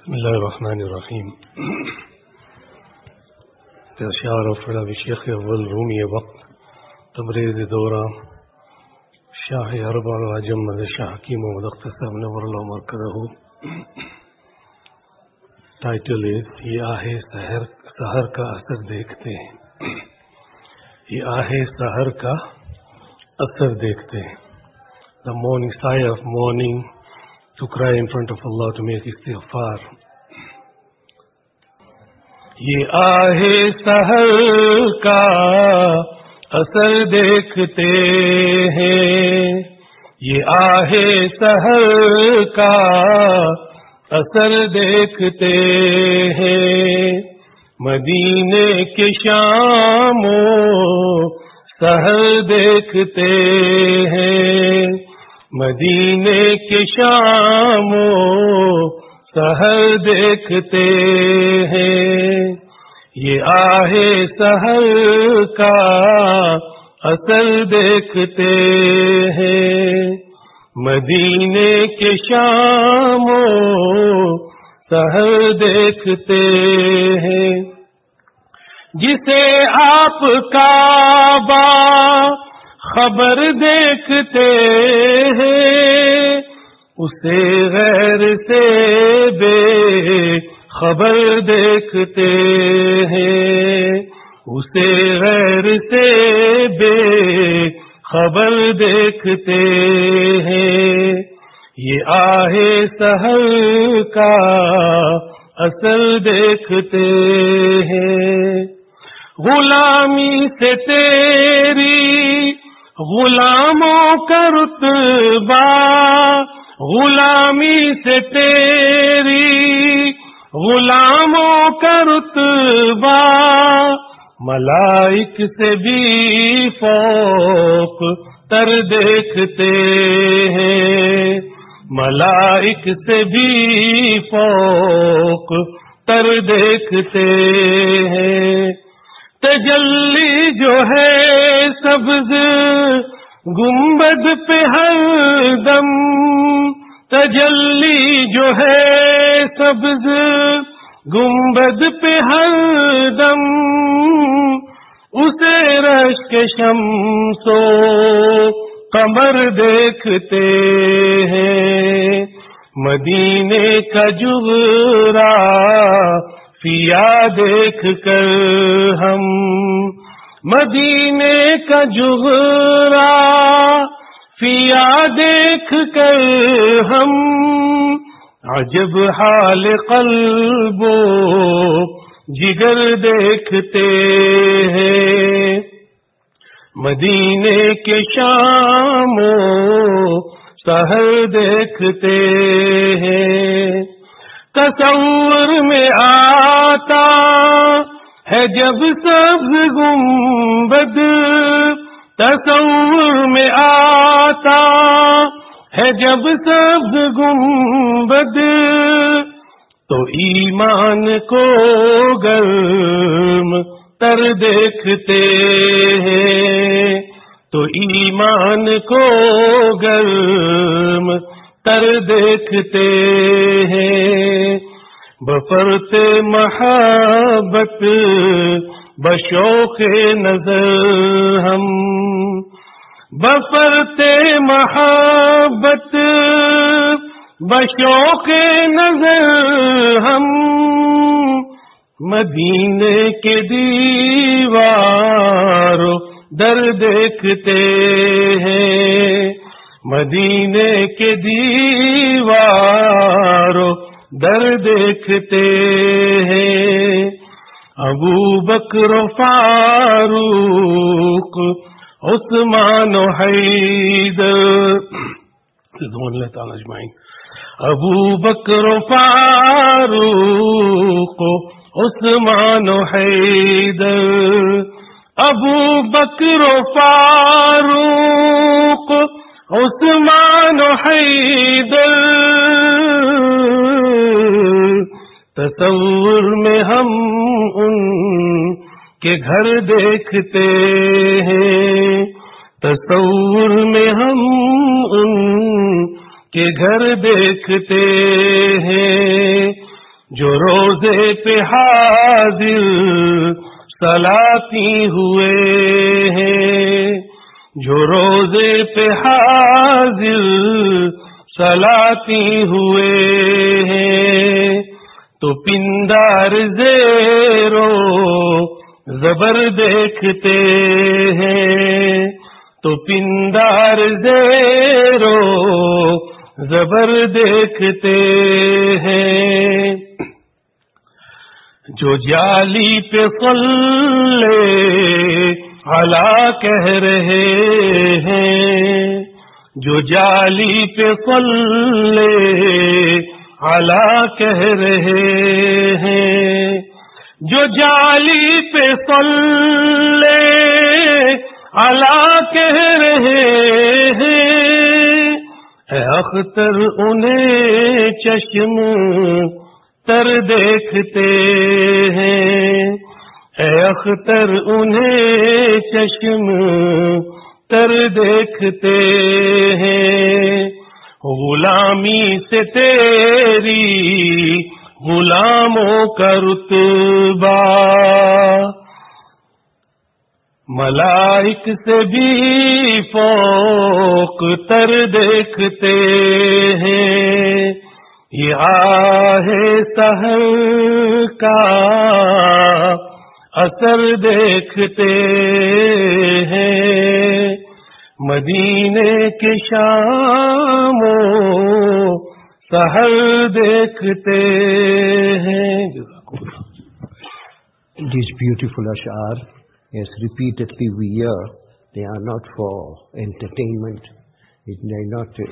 بسم الله الرحمن الرحيم. تشعر فرد بشيخ أول رومي وقت تبريد دورة شاہ اربع العجم مد شاہ حکیم محمد اختر صاحب نور اللہ مرکزہ. ٹائٹل یہ آہے سحر کا اثر دیکھتے ہیں. یہ آہے سحر کا اثر دیکھتے ہیں. The morning sigh of morning to cry in front of Allah to make istighfar. یہ آہے سحر کا اثر دیکھتے ہیں. یہ آہے سحر کا اثر دیکھتے ہیں. مدینے کے شام و سحر دیکھتے ہیں. مدینے کے شام و سحر دیکھتے ہیں. یہ آہے سحر کا اثر دیکھتے ہیں. مدینے کے شام و سحر دیکھتے ہیں. جسے آپ کعبہ خبر دیکھتے ہیں اسے غیر سے بے خبر دیکھتے ہیں. اسے غیر سے بے خبر دیکھتے ہیں. یہ آہے سحر کا اثر دیکھتے ہیں. غلامی سے تیری غلاموں کا رتبہ, غلامی سے تیری غلاموں کا رتبہ ملائک سے بھی فوق تر دیکھتے ہیں. ملائک سے بھی فوق تر دیکھتے ہیں. تجلی جو ہے سبز گنبد پہ ہر دم, تجلی جو ہے سبز گنبد پہ ہر دم اسے رشک شمس و قمر دیکھتے ہیں. مدینے کا جغرافیہ دیکھ کر ہم, مدینے کا جغرافیہ دیکھ کر ہم عجب حال قلب و جگر دیکھتے ہیں. مدینے کے شام و سحر دیکھتے ہیں. تصور میں آتا ہے جب سبز گنبد, تصور میں آتا ہے جب سبز گنبد تو ایمان کو گرم تر دیکھتے ہیں. تو ایمان کو گرم تر دیکھتے ہیں. بفرط محبت بشوق نظر ہم, بفرط محبت بشوق نظر ہم مدینے کے دیوار در دیکھتے ہیں. مدینے کے دیوار در دیکھتے ہیں. ابو بکر و فاروق عثمان و حیدر رضوان اللہ تعالی اجمعین. ابو بکر و فاروق عثمان و حیدر, ابو بکر و فاروق عثمان و حیدر. تصور میں ہم ان کے گھر دیکھتے ہیں. تصور میں ہم ان کے گھر دیکھتے ہیں. जो रोजे पे हाजिर सलाती हुए हैं, जो रोजे पे हाजिर सलाती हुए हैं, तो पिंदार ज़ेरो ज़बर देखते हैं, तो पिंदार ज़ेरो ज़बर देखते हैं। जो जाली पे सल्ले अला कह रहे हैं, जो जाली पे सल्ले अला कह रहे हैं, जो जाली पे सल्ले अला कह रहे हैं, अख्तर उन्हें चश्म तर देखते हैं, अख्तर उन्हें चश्म तर देखते हैं। गुलामी से तेरी गुलामों का रुतबा मलाइक से भी फौक तर देखते हैं। ये आहे सहर का असर देखते हैं, मदीने के शामो सहर देखते हैं। These beautiful ash'ar, as repeatedly we hear, they are not for entertainment. They are not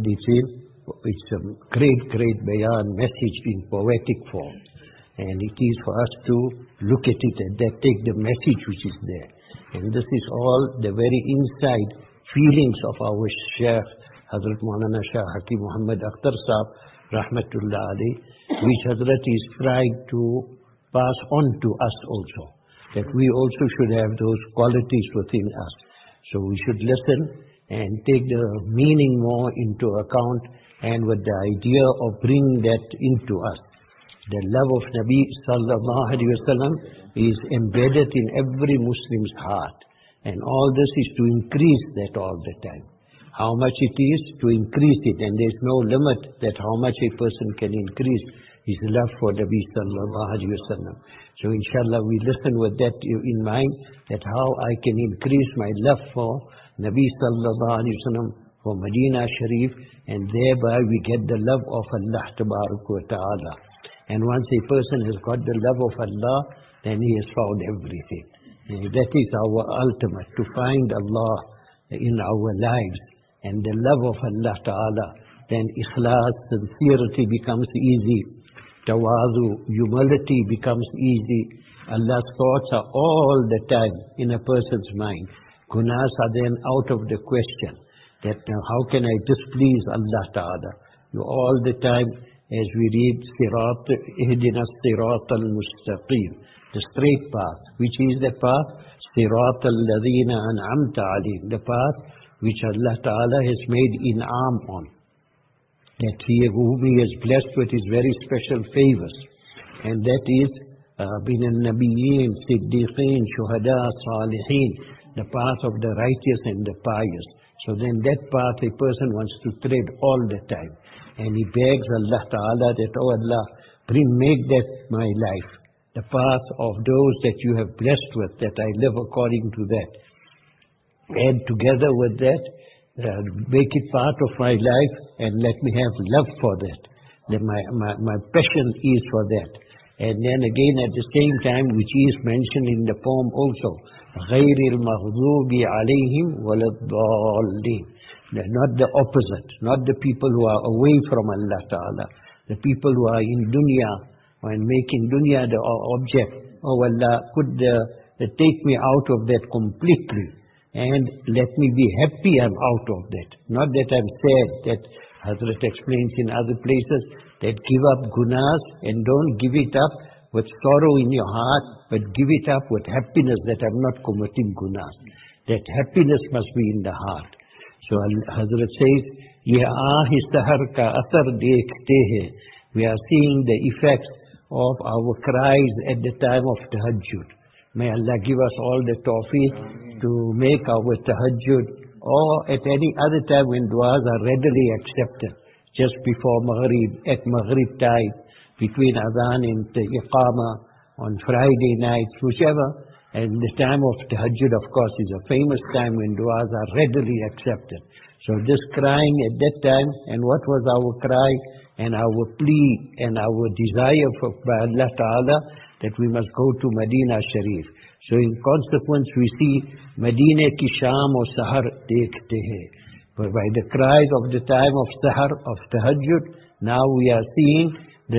it's a great bayan message in poetic form, and it is for us to look at it and then take the message which is there. And this is all the very inside feelings of our Shaykh Hazrat Maulana Shah Hakim Muhammad Akhtar Sahab Rahmatullah Ali, which Hazrat is trying to pass on to us also, that we also should have those qualities within us. So we should listen and take the meaning more into account, and with the idea of bringing that into us. The love of Nabi Sallallahu Alaihi Wasallam is embedded in every Muslim's heart, and all this is to increase that all the time. How much it is to increase it, and there is no limit that how much a person can increase his love for Nabi Sallallahu Alaihi Wasallam. So inshallah we listen with that in mind, that how I can increase my love for Nabi Sallallahu Alaihi Wasallam, for Medina Sharif, and thereby we get the love of Allah Tabarak wa Ta'ala. And once a person has got the love of Allah, then he has found everything. And that is our ultimate, to find Allah in our lives and the love of Allah Ta'ala. Then ikhlas, sincerity becomes easy. Tawazu, humility becomes easy. Allah's thoughts are all the time in a person's mind. Gunas are then out of the question. That how can I displease Allah Ta'ala? You all the time, as we read Sirat, Ihdina Sirat al-Mustaqim, the straight path. Which is the path? Sirat al-Ladhina an'amta alayhim, the path which Allah Ta'ala has made in'am on. That whom He has blessed with His very special favors. And that is bin al-Nabiyyin, Siddiqeen, Shuhada, Salihin, the path of the righteous and the pious. So then that path a person wants to tread all the time. And he begs Allah Ta'ala that, oh Allah, make that my life, the path of those that you have blessed with, that I live according to that. And together with that, make it part of my life, and let me have love for that. That my passion is for that. And then again at the same time, which is mentioned in the poem also, غَيْرِ الْمَغْضُوبِ عَلَيْهِمْ وَلَا الضَّالِّينَ. Not the opposite, not the people who are away from Allah Ta'ala, the people who are in dunya, and making dunya the object. Oh Allah, take me out of that completely, and let me be happy I'm out of that. Not that I'm sad, that Hazrat explains in other places, that give up gunas, and don't give it up with sorrow in your heart, but give it up with happiness that I'm not committing gunas. That happiness must be in the heart. So Hazrat says, Ye aahi sahar ka asar dekhte hai. We are seeing the effects of our cries at the time of tahajjud. May Allah give us all the tawfiq to make our tahajjud or at any other time when du'as are readily accepted. Just before Maghrib, at Maghrib time, between Adhan and Iqama, on Friday nights, whichever. And the time of tahajjud, of course, is a famous time when du'as are readily accepted. So this crying at that time, and what was our cry and our plea and our desire by Allah Ta'ala, that we must go to Medina Sharif. So in consequence, we see Medina ki sham or sahar dekhte hai. But by the cries of the time of sahar, of tahajjud, now we are seeing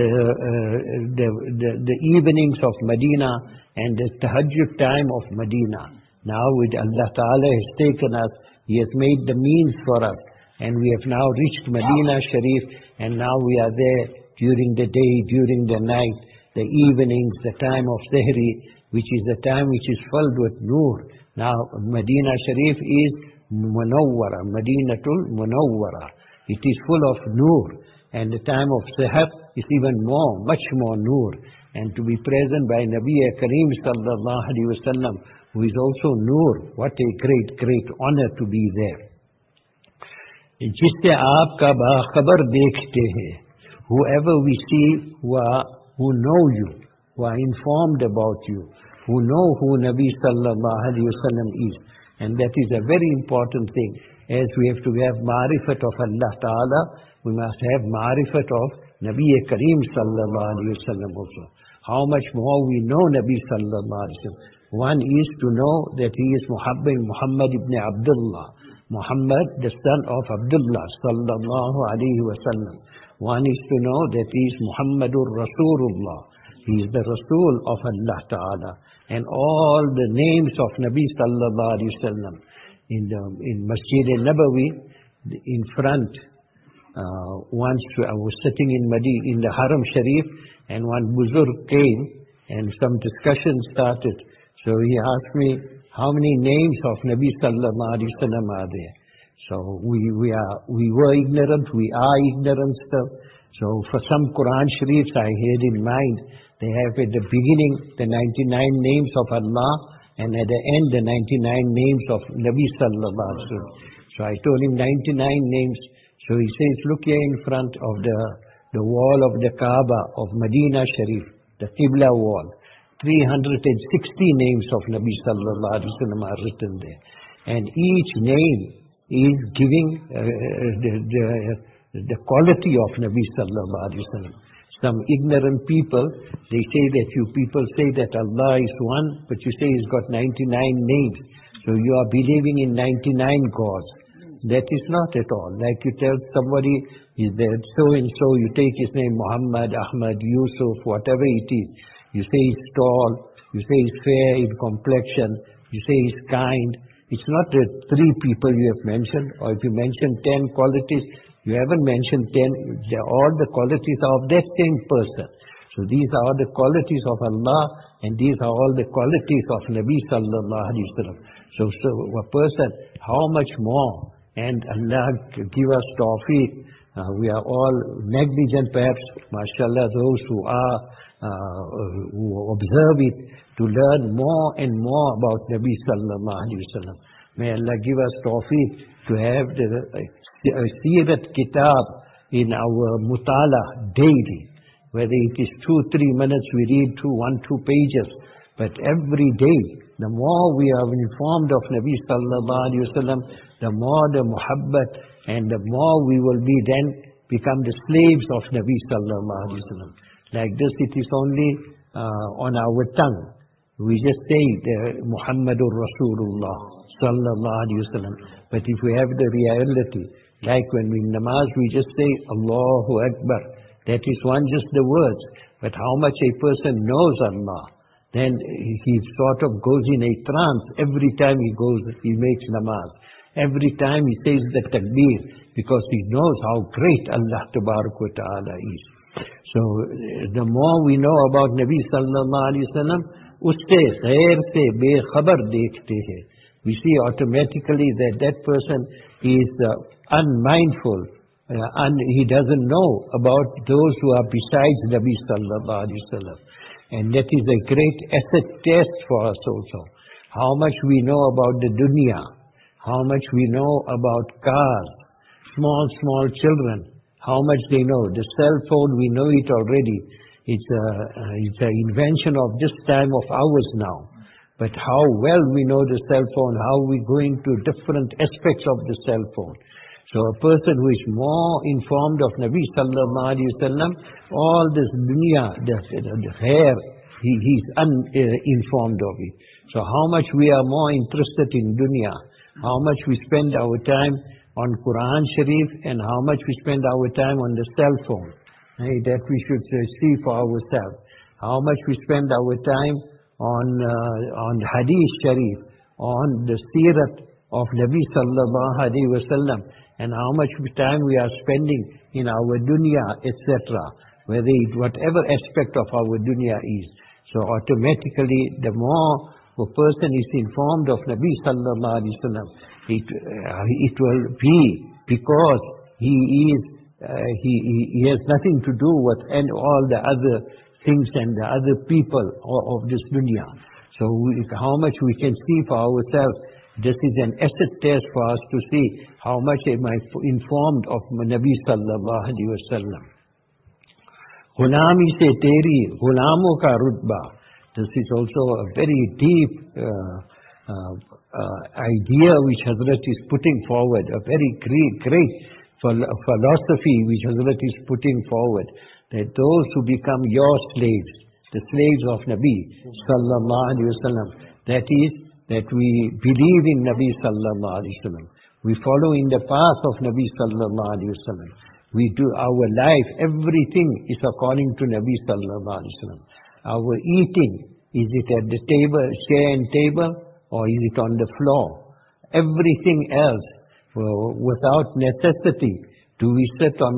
the evenings of Medina and the tahajjud time of Medina. Now with Allah Ta'ala has taken us, He has made the means for us, and we have now reached Medina Sharif, and now we are there during the day, during the night, the evenings, the time of Sahri, which is the time which is filled with Noor. Now Medina Sharif is Munawwara, Madinatul Munawwara. It is full of Noor. And the time of Sahar is even more, much more Noor. And to be present by Nabi Kareem Sallallahu Alaihi Wasallam, who is also Noor, what a great, great honor to be there. जिससे आपका बाखबर देखते हैं, whoever we see who know you, who are informed about you, who know who Nabi Sallallahu Alaihi Wasallam is. And that is a very important thing. As we have to have ma'rifat of Allah Ta'ala, we must have ma'rifat of Nabi Kareem Sallallahu Alaihi Wasallam also. How much more we know Nabi Sallallahu Alaihi Wasallam. One is to know that he is Muhammad ibn Abdullah. Muhammad, the son of Abdullah Sallallahu Alaihi Wasallam. One is to know that he is Muhammadur Rasulullah. He is the Rasul of Allah Ta'ala. And all the names of Nabi Sallallahu Alaihi Wasallam. In Masjid al-Nabawi, in front, once I was sitting in the Haram Sharif, and one Buzurg came, and some discussion started. So he asked me, how many names of Nabi Sallallahu Alaihi Wasallam are there? So we were ignorant, we are ignorant still. So for some Quran Sharifs I had in mind, they have at the beginning the 99 names of Allah, and at the end the 99 names of Nabi Sallallahu Alaihi Wasallam. So I told him 99 names. So he says, look here in front of the wall of the Kaaba of Medina Sharif, the Qibla wall. 360 names of Nabi Sallallahu Alaihi Wasallam are written there. And each name is giving the quality of Nabi Sallallahu Alaihi Wasallam. Some ignorant people, they say that you people say that Allah is one, but you say He's got 99 names. So you are believing in 99 gods. That is not at all. Like you tell somebody, is there so and so, you take his name Muhammad, Ahmad, Yusuf, whatever it is. You say he's tall, you say he's fair in complexion, you say he's kind. It's not the 3 people you have mentioned, or if you mention 10 qualities, you haven't mentioned 10, all the qualities are of that same person. So these are the qualities of Allah, and these are all the qualities of Nabi Sallallahu Alaihi Wasallam. So a person, how much more? And Allah give us tawfiq. We are all negligent perhaps, mashallah, those who observe it, to learn more and more about Nabi Sallallahu Alaihi Wasallam. May Allah give us tawfiq to have the Sirat Kitab in our Mutala daily. Whether it is 2-3 minutes we read through 1-2 pages, but every day, the more we are informed of Nabi Sallallahu Alaihi Wasallam, the more the muhabbat, and the more we will be then become the slaves of Nabi Sallallahu Alaihi Wasallam. Like this, it is only on our tongue. We just say Muhammadur Rasulullah Sallallahu Alaihi Wasallam. But if we have the reality, like when we namaz, we just say Allahu Akbar. That is one just the words. But how much a person knows Allah, then he sort of goes in a trance every time he makes namaz. Every time he says the takbir, because he knows how great Allah Tabarak wa Ta'ala is. So the more we know about Nabi Sallallahu Alaihi Wasallam, usse ghair se bekhabar dekhte hai. We see automatically that person is unmindful and he doesn't know about those who are besides Nabi sallallahu alaihi wasallam. And that is a great asset test for us also. How much we know about the dunya, how much we know about cars, small children, how much they know. The cell phone, we know it already. It's an invention of this time of ours now. But how well we know the cell phone, how we go into different aspects of the cell phone. So a person who is more informed of Nabi sallallahu alaihi wasallam, all this dunya, the hair, he's uninformed of it. So how much we are more interested in dunya, how much we spend our time on Quran Sharif, and how much we spend our time on the cell phone. That we should see for ourselves. How much we spend our time on Hadith Sharif, on the Sirat of Nabi sallallahu alaihi wasallam, and how much time we are spending in our dunya, etc. Whatever aspect of our dunya is. So automatically, the more a person is informed of Nabi sallallahu alaihi wasallam, it will be because he has nothing to do with all the other things and the other people of this dunya. So how much we can see for ourselves, this is an asset test for us to see how much am I informed of Nabi sallallahu alaihi wasallam. Ghulami se teri, ghulamo ka rutba. This is also a very deep idea which Hazrat is putting forward, a very great philosophy which Hazrat is putting forward, that those who become your slaves, the slaves of Nabi sallallahu alaihi wasallam, that is, that we believe in Nabi sallallahu alaihi wasallam, we follow in the path of Nabi sallallahu alaihi wasallam, we do our life, everything is according to Nabi sallallahu alaihi wasallam. Our eating, is it at the table, chair and table, or is it on the floor? Everything else, without necessity, do we sit on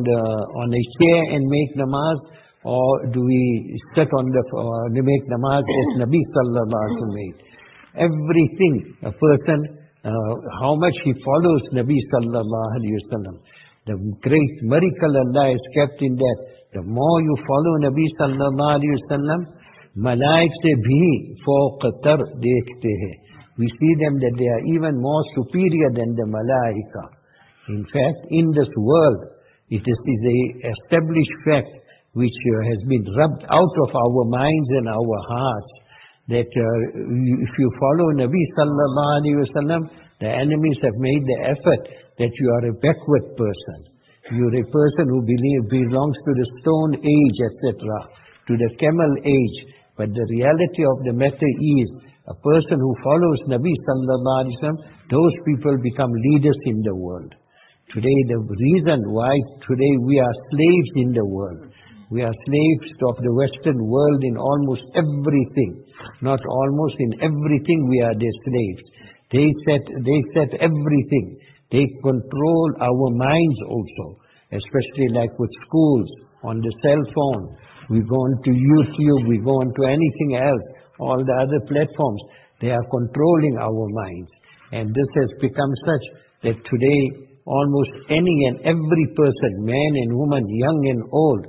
a chair and make namaz, or do we sit on to make namaz as Nabi sallallahu alaihi wasallam made? Everything, a person, how much he follows Nabi sallallahu alaihi wasallam. The great miracle Allah has kept in that. The more you follow Nabi sallallahu alaihi wasallam, malaik se bhi fawq tar dekhte hai. We see them that they are even more superior than the malaika. In fact, in this world, it is a established fact which has been rubbed out of our minds and our hearts, that if you follow Nabi sallallahu alaihi wasallam, the enemies have made the effort that you are a backward person. You are a person who belongs to the Stone Age, etc., to the Camel Age. But the reality of the matter is, a person who follows Nabi sallallahu alaihi wasallam, those people become leaders in the world. Today, the reason why today we are slaves in the world, we are slaves of the Western world in almost everything. Not almost, in everything we are their slaves. They set everything. They control our minds also, especially like with schools, on the cell phone. We go onto YouTube, we go onto anything else, all the other platforms. They are controlling our minds. And this has become such that today almost any and every person, man and woman, young and old,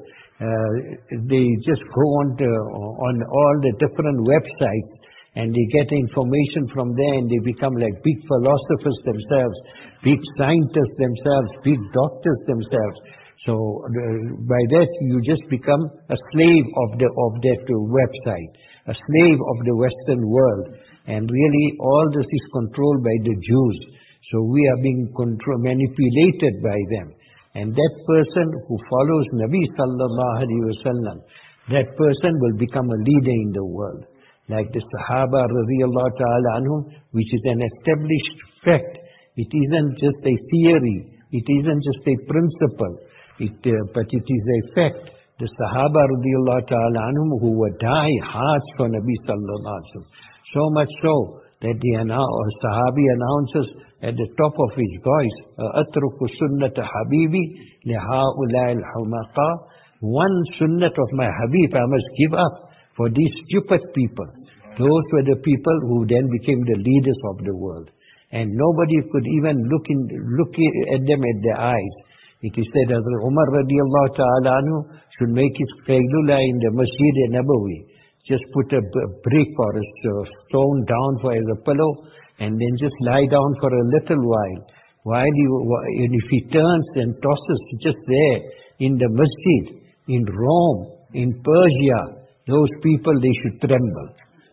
they just go on all the different websites and they get information from there, and they become like big philosophers themselves, big scientists themselves, big doctors themselves. So by that you just become a slave of that website, a slave of the Western world. And really all this is controlled by the Jews. So we are being manipulated by them. And that person who follows Nabi sallallahu alaihi wasallam, that person will become a leader in the world. Like the Sahaba radiyallahu ta'ala anhum, which is an established fact. It isn't just a theory. It isn't just a principle. But it is a fact. The Sahaba radiyallahu ta'ala anhum who were die hearts for Nabi sallallahu alaihi wasallam. So much so that Sahabi announces at the top of his voice, "Atruku sunnata habibi liha'ulai al-humaqa." One sunnat of my Habib I must give up for these stupid people. Those were the people who then became the leaders of the world. And nobody could even look at them at their eyes. It is said Hazrat Umar radiallahu ta'ala anhu should make his qaylula in the Masjid Nabawi. Just put a brick or a stone down as a pillow and then just lie down for a little while. And if he turns and tosses just there in the Masjid, in Rome, in Persia, those people, they should tremble.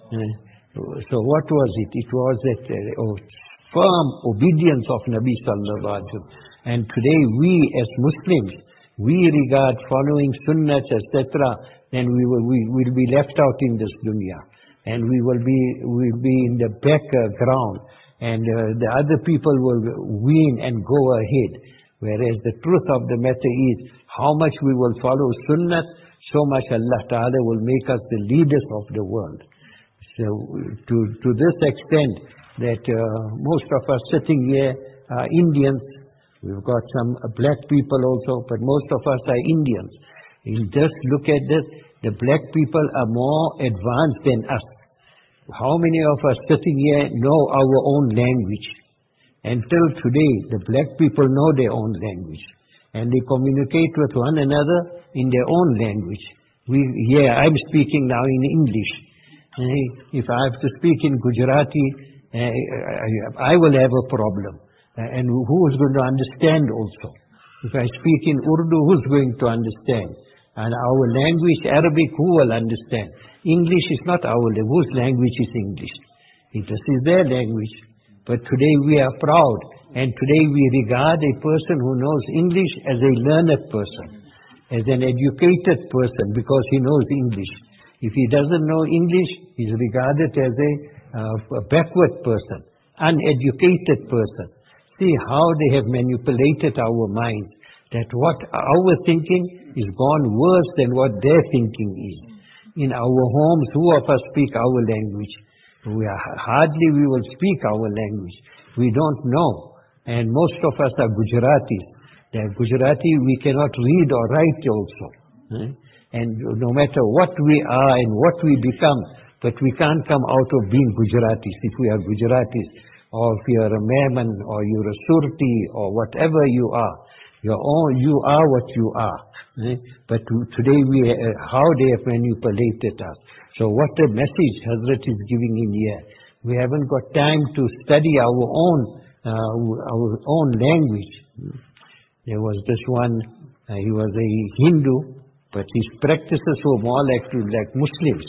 So what was it? It was that firm obedience of Nabi sallallahu alaihi wasallam. And today we as Muslims, we regard following sunnahs, etc., then we will be left out in this dunya. And we will be in the background. And the other people will win and go ahead. Whereas the truth of the matter is, how much we will follow sunnah, so much Allah Ta'ala will make us the leaders of the world. So to this extent, that most of us sitting here are Indians. We've got some black people also, but most of us are Indians. You just look at this, the black people are more advanced than us. How many of us sitting here know our own language? Until today, the black people know their own language. And they communicate with one another in their own language. I'm speaking now in English. If I have to speak in Gujarati, I will have a problem. And who is going to understand also? If I speak in Urdu, who's going to understand? And our language, Arabic, who will understand? English is not our language. Whose language is English? It is their language. But today we are proud. And today we regard a person who knows English as a learned person, as an educated person, because he knows English. If he doesn't know English, he's regarded as a backward person, uneducated person. See how they have manipulated our minds, that what our thinking is gone worse than what their thinking is. In our homes, who of us speak our language? Hardly we will speak our language. We don't know. And most of us are Gujaratis. The Gujarati we cannot read or write also. And no matter what we are and what we become, but we can't come out of being Gujaratis if we are Gujaratis. Or if you are a Mehman, or you're a Surti, or whatever you are. You are what you are. But today how they have manipulated us. So what a message Hazrat is giving in here. We haven't got time to study our own language. There was this one, he was a Hindu, but his practices were more like Muslims.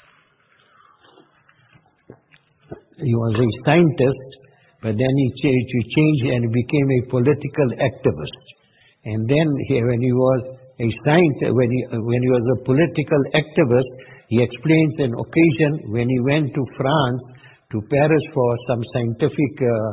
He was a scientist, but then he changed and became a political activist. And then when he was a scientist, when he was a political activist, he explains an occasion when he went to France, to Paris for some scientific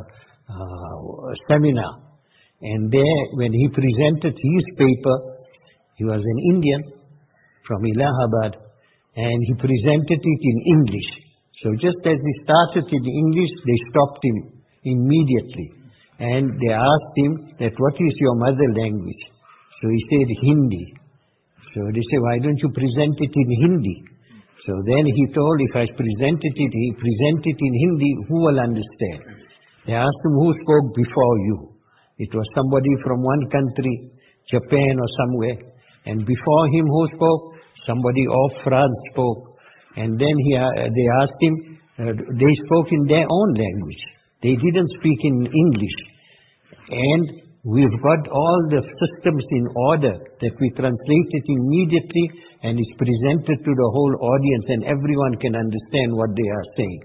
seminar. And there, when he presented his paper, he was an Indian from Allahabad, and he presented it in English. So just as he started in English, they stopped him immediately. And they asked him that, what is your mother language? So he said, Hindi. So they said, why don't you present it in Hindi? So then he told, if I present it in Hindi, who will understand? They asked him, who spoke before you? It was somebody from one country, Japan or somewhere. And before him, who spoke? Somebody of France spoke. And then they asked him, they spoke in their own language. They didn't speak in English. And we've got all the systems in order that we translate it immediately and it's presented to the whole audience and everyone can understand what they are saying.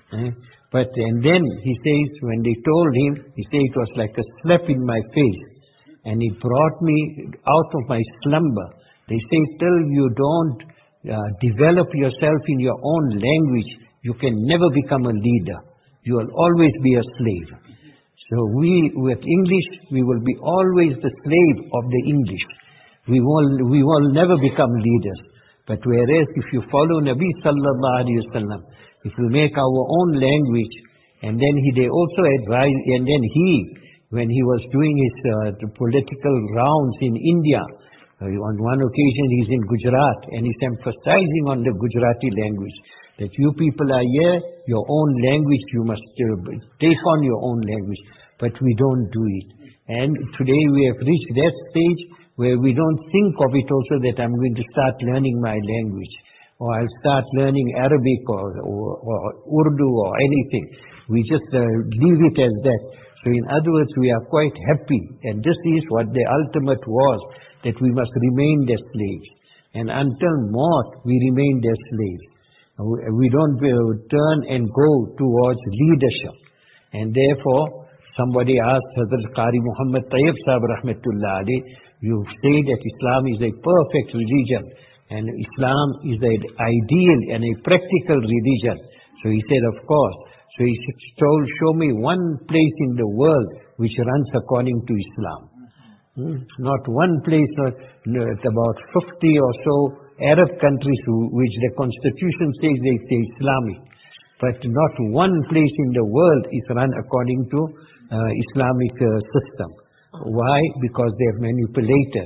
And then he says, when they told him, he said it was like a slap in my face. And it brought me out of my slumber. They say, till you don't develop yourself in your own language, you can never become a leader. You will always be a slave. So with English, we will be always the slave of the English. We will never become leaders. But whereas if you follow Nabi sallallahu alaihi wasallam, if we make our own language, and then they also advised, and then when he was doing his political rounds in India, on one occasion he's in Gujarat, and he's emphasizing on the Gujarati language, that you people are here, your own language, you must take on your own language. But we don't do it. And today we have reached that stage where we don't think of it also that I'm going to start learning my language, or I'll start learning Arabic or Urdu or anything. We just leave it as that. So in other words, we are quite happy, and this is what the ultimate was, that we must remain their slaves. And until maut, we remain their slaves. We don't turn and go towards leadership. And therefore, somebody asked Hazrat Qari Muhammad Tayyib Sahib Rahmatullah Ali, you say that Islam is a perfect religion, and Islam is an ideal and a practical religion. So he said, of course. So he told, show me one place in the world which runs according to Islam. Not one place, about 50 or so Arab countries which the constitution says they Islamic. But not one place in the world is run according to Islamic system. Why? Because they have manipulated.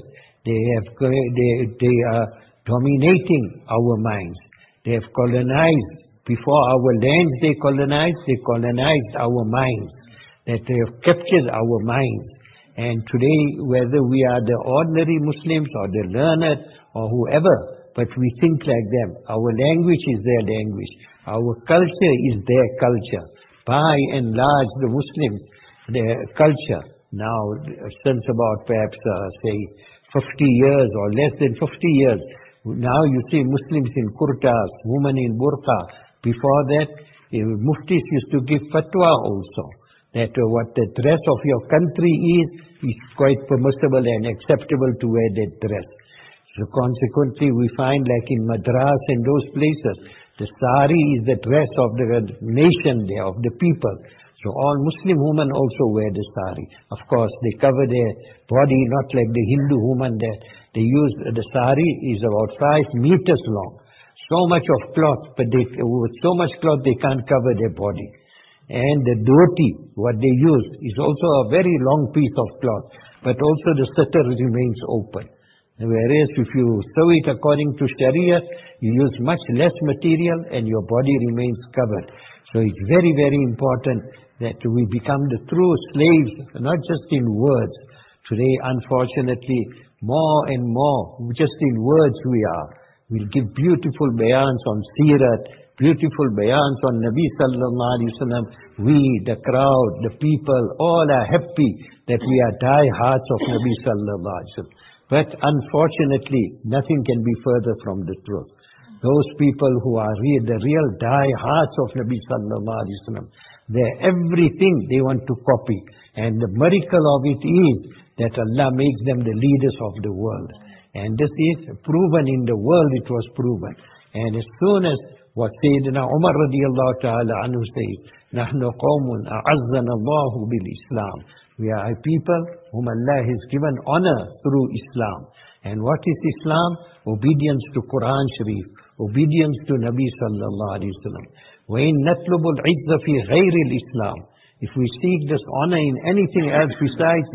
They are dominating our minds. They have colonized. Before our lands they colonized our minds. That they have captured our minds. And today, whether we are the ordinary Muslims or the learned or whoever, but we think like them. Our language is their language. Our culture is their culture. By and large, the Muslims, their culture, now since about perhaps say 50 years or less than 50 years, now you see Muslims in kurtas, women in burqa. Before that, muftis used to give fatwa also, that what the dress of your country is quite permissible and acceptable to wear that dress. So consequently, we find like in Madras and those places, the sari is the dress of the nation there, of the people. So all Muslim women also wear the sari. Of course, they cover their body, not like the Hindu women that they use. The sari is about 5 meters long. So much of cloth, but with so much cloth they can't cover their body. And the dhoti, what they use, is also a very long piece of cloth, but also the satar remains open. Whereas if you sew it according to Sharia, you use much less material and your body remains covered. So it's very, very important that we become the true slaves, not just in words. Today, unfortunately, more and more, just in words we are. We'll give beautiful bayans on Sirat, beautiful bayans on Nabi Sallallahu Alaihi Wasallam. We, the crowd, the people, all are happy that we are die-hards of Nabi Sallallahu Alaihi Wasallam. But unfortunately, nothing can be further from the truth. Those people who are the real die-hards of Nabi Sallallahu Alaihi Wasallam, everything they want to copy. And the miracle of it is that Allah makes them the leaders of the world. And this is proven in the world, it was proven. And as soon as what Sayyidina Umar radiallahu ta'ala anhu says, نَحْنُ قَوْمٌ أَعَزَّنَ اللَّهُ بِالْإِسْلَامِ. We are a people whom Allah has given honor through Islam. And what is Islam? Obedience to Quran Sharif, obedience to Nabi sallallahu alayhi wa sallam. وَإِن نَطْلُبُ الْعِزَّ فِي غَيْرِ الْإِسْلَامِ. If we seek this honor in anything else besides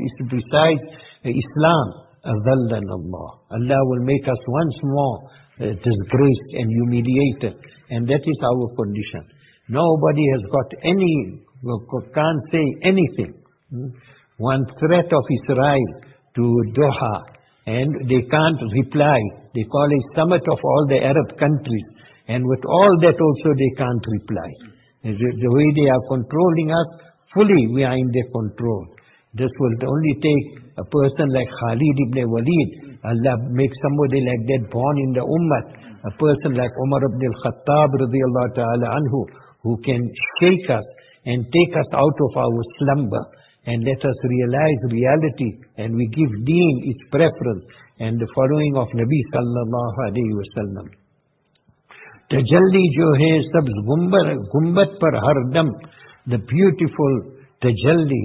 Islam, أَذَلَّنَ اللَّهُ. Allah will make us once more disgraced and humiliated. And that is our condition. Nobody has got can't say anything. One threat of Israel to Doha, and they can't reply. They call a summit of all the Arab countries. And with all that also they can't reply. The way they are controlling us, fully we are in their control. This will only take a person like Khalid ibn Walid. Allah makes somebody like that born in the Ummah. A person like Umar ibn al-Khattab radiyallahu ta'ala anhu, who can shake us and take us out of our slumber and let us realize reality, and we give deen its preference and the following of Nabi sallallahu alayhi wa sallam. Tajalli jo hai sab gumbat par hardam, the beautiful tajalli,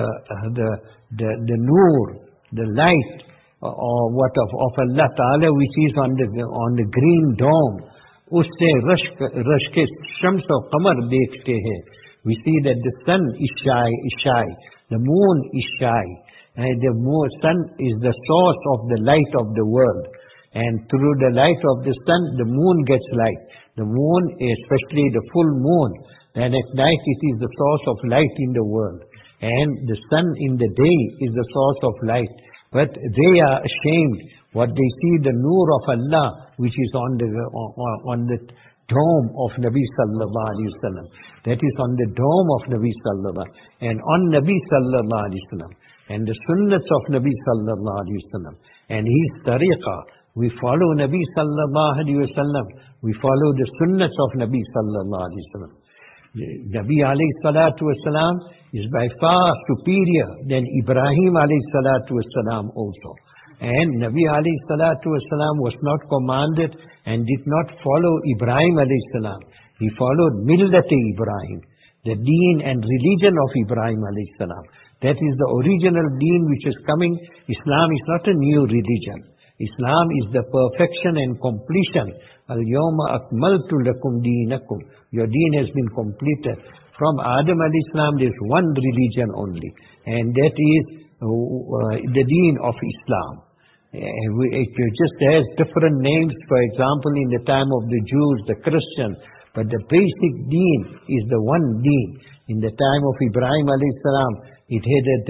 the noor, the light or what of Allah Ta'ala which is on the green dome. Usse rashke shams aur qamar dekhte hai. We see that the sun is shy, the moon is shy, and the sun is the source of the light of the world. And through the light of the sun, the moon gets light. The moon, especially the full moon, and at night it is the source of light in the world. And the sun in the day is the source of light. But they are ashamed what they see, the nur of Allah, which is on the dome of Nabi sallallahu alaihi wasallam. That is on the dome of Nabi sallallahu, and on Nabi sallallahu alaihi wasallam, and the sunnats of Nabi sallallahu alaihi wasallam, and his tariqah. We follow Nabi sallallahu alaihi wasallam. We follow the sunnats of Nabi sallallahu alaihi wasallam. Nabi alayhi salatu wasalam is by far superior than Ibrahim alayhi salatu wasalam also. And Nabi alayhi salatu wasalam was not commanded and did not follow Ibrahim alayhi salam. He followed Millat-e Ibrahim, the deen and religion of Ibrahim alayhi salam. That is the original deen which is coming. Islam is not a new religion. Islam is the perfection and completion. Al-yawma akmaltu lakum deenakum. Your deen has been completed. From Adam alayhi salam, there is one religion only, and that is the deen of Islam. It just has different names, for example, in the time of the Jews, the Christians, but the basic deen is the one deen. In the time of Ibrahim alayhi salam, it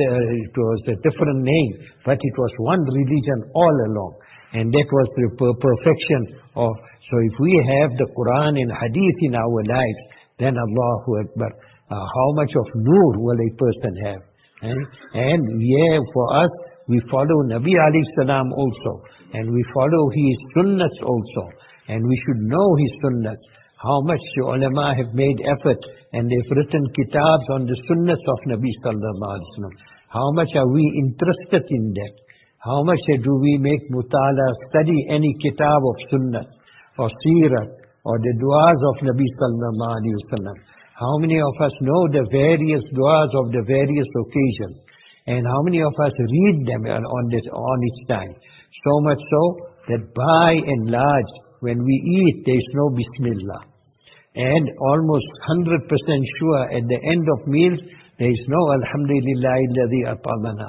was a different name, but it was one religion all along. And that was the perfection of. So if we have the Quran and Hadith in our lives, then Allahu Akbar, how much of nur will a person have? And for us, we follow Nabi alayhi salam also, and we follow his sunnahs also, and we should know his sunnahs. How much ulama have made effort, and they've written kitabs on the sunnahs of Nabi sallallahu alaihi wasallam. How much are we interested in that? How much do we make mutala, study any kitab of sunnah, or seerah, or the du'as of Nabi sallallahu alaihi wasallam? How many of us know the various du'as of the various occasions? And how many of us read them on each time? So much so that by and large, when we eat, there is no Bismillah. And almost 100% sure at the end of meals, there is no Alhamdulillahi alladhi at'amana.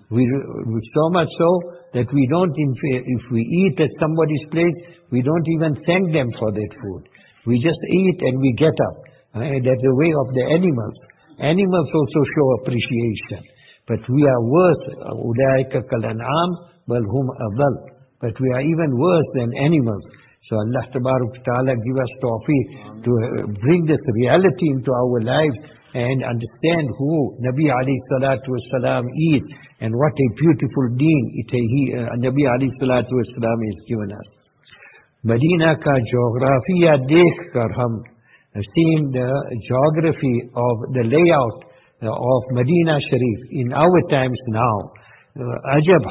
So much so that we don't, if we eat at somebody's place, we don't even thank them for that food. We just eat and we get up. That's the way of the animals. Animals also show appreciation. But we are worse. Ulaika kal an'am bal hum adall. But we are even worse than animals. So Allah Tabarak Ta'ala give us tawfiq to bring this reality into our lives and understand who Nabi alayhi salatu wasalam is and what a beautiful deen Nabi alayhi salatu wasalam has given us. Medina ka geographiya dekh kar hum have seen the geography of the layout of Medina Sharif in our times now. Ajab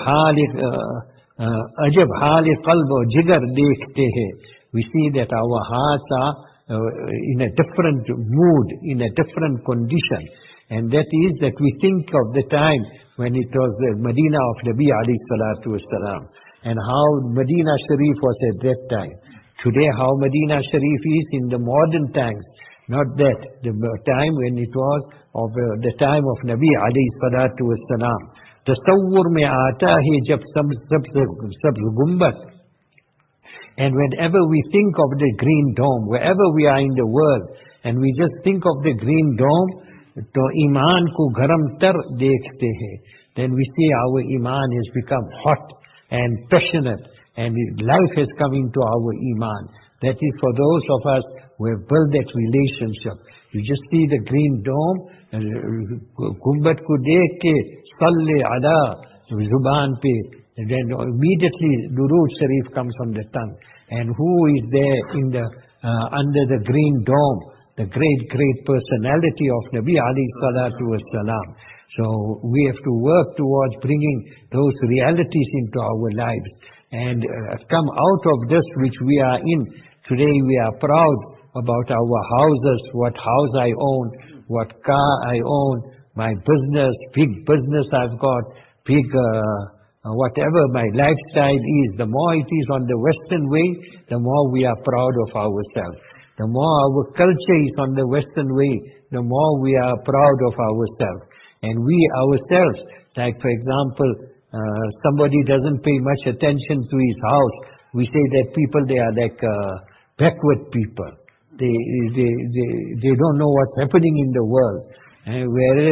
hali qalb aur jigar dekhte hai. We see that our hearts are in a different mood, in a different condition. And that is that we think of the time when it was the Medina of Nabi alayhi salatu wasalam, and how Medina Sharif was at that time. Today how Medina Sharif is in the modern times, not that, the time when it was of the time of Nabi alayhi salatu wasalam. Tasawwur mein aata hai jab sab gumbat. And whenever we think of the green dome, wherever we are in the world, and we just think of the green dome, to iman ko garam tar dekhte hai, then we see our iman has become hot and passionate, and life has come into our iman. That is for those of us who have built that relationship. You just see the green dome, gumbat ko dekh ke salli ala zuban pe, and then immediately Durood Sharif comes on the tongue. And who is there in the under the green dome? The great personality of Nabi alayhi salatu wasalam. So we have to work towards bringing those realities into our lives and come out of this which we are in. Today we are proud about our houses, what house I own, what car I own, my business, big business I've got, big whatever my lifestyle is. The more it is on the Western way, the more we are proud of ourselves. The more our culture is on the Western way, the more we are proud of ourselves. And we ourselves, like for example, somebody doesn't pay much attention to his house. We say that people, they are like backward people. They don't know what's happening in the world. Whereas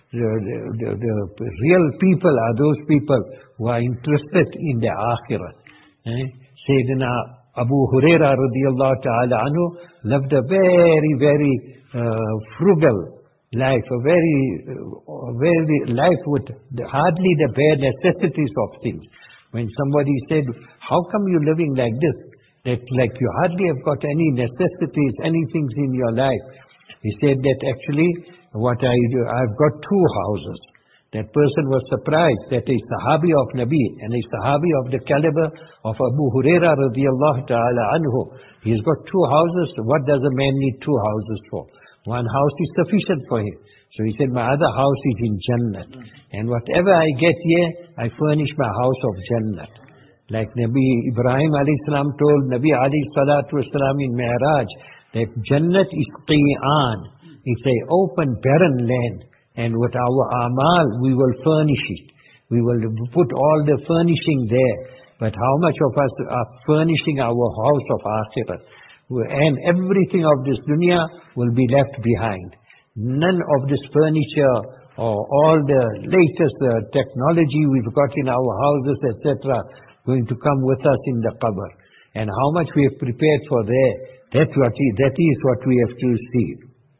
the real people are those people who are interested in the akhirah. Sayyidina Abu Huraira radiallahu ta'ala anhu lived a very, very frugal life, a very life with hardly the bare necessities of things. When somebody said, how come you living like this? That like you hardly have got any necessities, any things in your life. He said that actually what I do, I've got 2 houses. That person was surprised that a Sahabi of Nabi and a Sahabi of the caliber of Abu Huraira radiallahu ta'ala anhu. He's got 2 houses. What does a man need 2 houses for? 1 house is sufficient for him. So he said, my other house is in Jannat. And whatever I get here, I furnish my house of Jannat. Like Nabi Ibrahim alayhi salam told Nabi alayhi salatu wasalam in Mi'raj, that Jannat is qi'an. It's an open, barren land. And with our amal, we will furnish it. We will put all the furnishing there. But how much of us are furnishing our house of akhirah? And everything of this dunya will be left behind. None of this furniture or all the latest technology we've got in our houses, etc., going to come with us in the qabr. And how much we have prepared for there, that is what we have to see.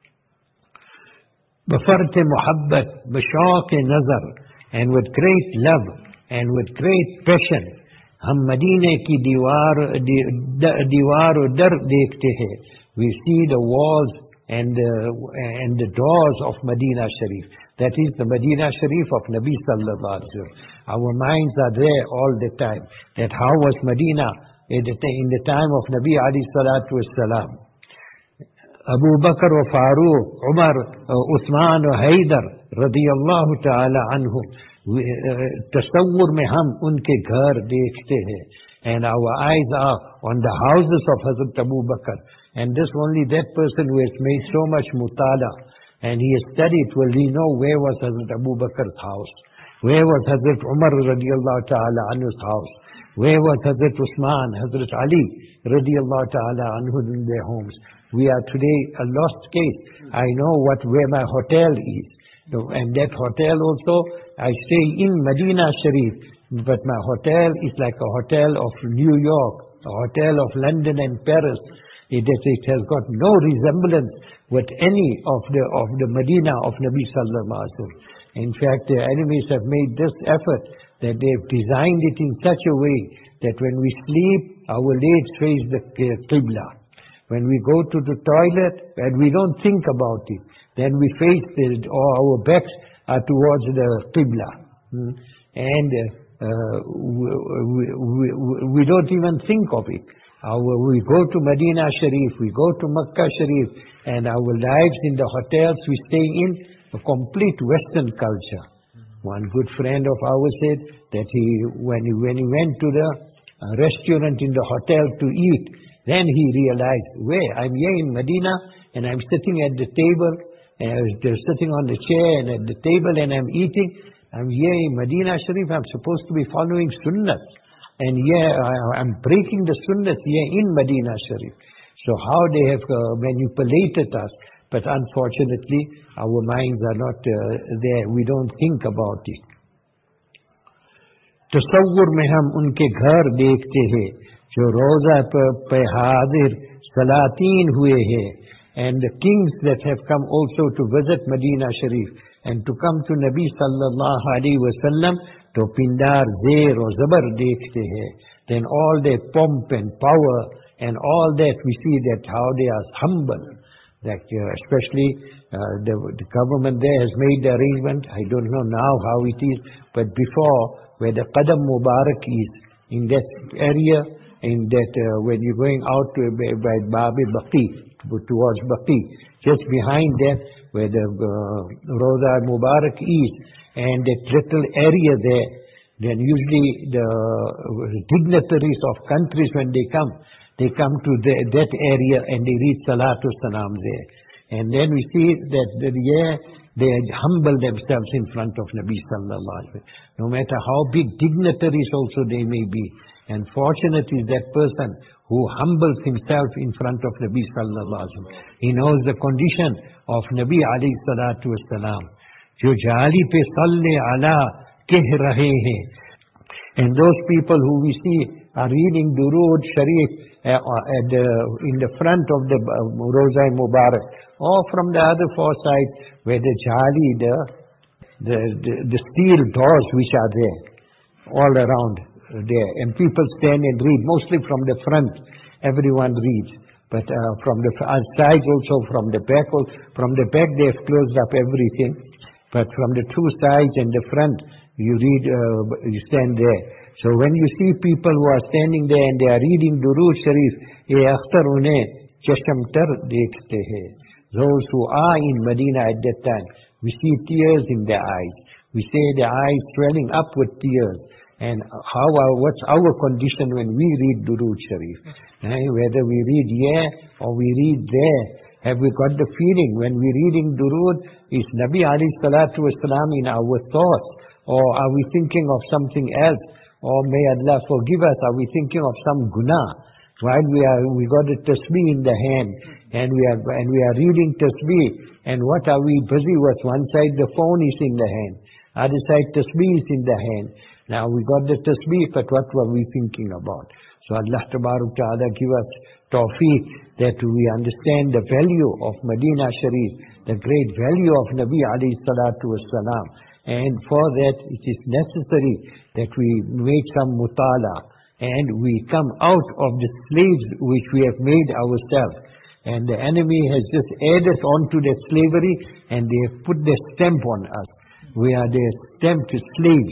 Bafart muhabbat, bashaq nazar, and with great love and with great passion, हम मदीने की दीवार दर देखते हैं. We see the walls and the doors of Medina Sharif. That is the Medina Sharif of Nabi sallallahu alaihi wasallam. Our minds are there all the time. That how was Medina in the time of Nabi alayhi salatu wasalam. Abu Bakr wa Farooq, Umar, Uthman wa Haydar radiyallahu ta'ala anhum. तसव्वुर में हम उनके घर देखते हैं, and our eyes are on the houses of Hazrat Abu Bakr, and this only that person who has made so much mutala and he has studied will he know where was Hazrat Abu Bakr's house, where was Hazrat Umar radiallahu ta'ala anhu's house, where was Hazrat Usman, Hazrat Ali radiallahu ta'ala anhu in their homes. We are today a lost case. I know where my hotel is, and that hotel also I stay in Medina Sharif, but my hotel is like a hotel of New York, a hotel of London and Paris. It has got no resemblance with any of the Medina of Nabi sallallahu alaihi wasallam. In fact, the enemies have made this effort that they have designed it in such a way that when we sleep, our legs face the Qibla. When we go to the toilet, and we don't think about it, then we face or our backs are towards the Qibla. And we don't even think of it. We go to Medina Sharif, we go to Makkah Sharif, and our lives in the hotels, we stay in a complete Western culture. One good friend of ours said that when he went to the restaurant in the hotel to eat, then he realized, I'm here in Medina, and I'm sitting at the table, and I was sitting on the chair and at the table and I'm eating. I'm here in Medina Sharif, I'm supposed to be following sunnah. And here I'm breaking the sunnah here in Medina Sharif. So how they have manipulated us. But unfortunately, our minds are not there. We don't think about it. तसव्वुर में हम उनके घर देखते हैं जो रोजा पे हाजिर सलातीन हुए हैं. And the kings that have come also to visit Medina Sharif and to come to Nabi sallallahu alaihi wasallam, to pindar, zer or zabar dekhte hai. Then all their pomp and power and all that, we see that how they are humble. That especially the government there has made the arrangement. I don't know now how it is, but before, where the Qadam Mubarak is, in that area, in that when you're going out by Babi Baqi, towards Baqi, just behind that where the Roza Mubarak is, and that little area there, then usually the dignitaries of countries when they come to that area and they read Salatu Salam there. And then we see that they humble themselves in front of Nabi sallallahu alaihi wasallam. No matter how big dignitaries also they may be. And fortunate is that person who humbles himself in front of Nabi sallallahu alaihi wasallam. He knows the condition of Nabi alayhi salatu wasalam. जो जाली पे सल्ले अला कह रहे हैं. And those people who we see are reading Durood Sharif in the front of the Roza Mubarak, or from the other four sides where the jali, the steel doors which are there, all around there. And people stand and read, mostly from the front, everyone reads. But from the sides also, from the back they have closed up everything. But from the two sides and the front, you read, you stand there. So when you see people who are standing there and they are reading Durood Sharif, ye akhtar unhe chasham tar dekhte hai. Those who are in Medina at that time, we see tears in their eyes. We say their eyes swelling up with tears. And what's our condition when we read Durood Sharif? Whether we read here or we read there, have we got the feeling when we're reading Durood, is Nabi alayhi salatu wasalam in our thoughts? Or are we thinking of something else? Or may Allah forgive us, are we thinking of some guna? While we got a tasbih in the hand, and we are reading tasbih, and what are we busy with? One side the phone is in the hand, other side tasbih is in the hand. Now we got the tasbih, but what were we thinking about? So Allah Tabarak Ta'ala give us tawfiq that we understand the value of Medina Sharif, the great value of Nabi alayhi salatu wassalam. And for that it is necessary that we make some mutala and we come out of the slaves which we have made ourselves. And the enemy has just added on to that slavery and they have put their stamp on us. We are their stamped slaves.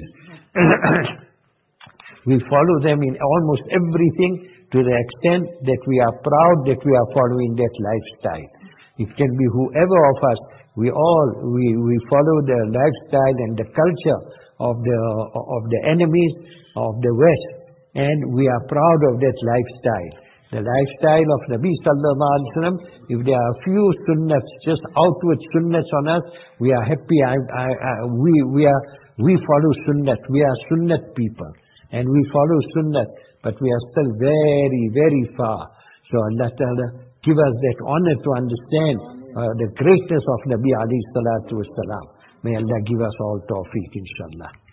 We follow them in almost everything to the extent that we are proud that we are following that lifestyle. It can be whoever of us, we follow the lifestyle and the culture of the enemies of the West, and we are proud of that lifestyle. The lifestyle of Nabi sallallahu alaihi wasallam. If there are few sunnats, just outward sunnats on us, we are happy. We follow sunnat. We are sunnat people, and we follow sunnat, but we are still very, very far. So Allah Ta'ala give us that honor to understand the greatness of Nabi alayhi salatu wassalam. May Allah give us all tawfiq, inshallah.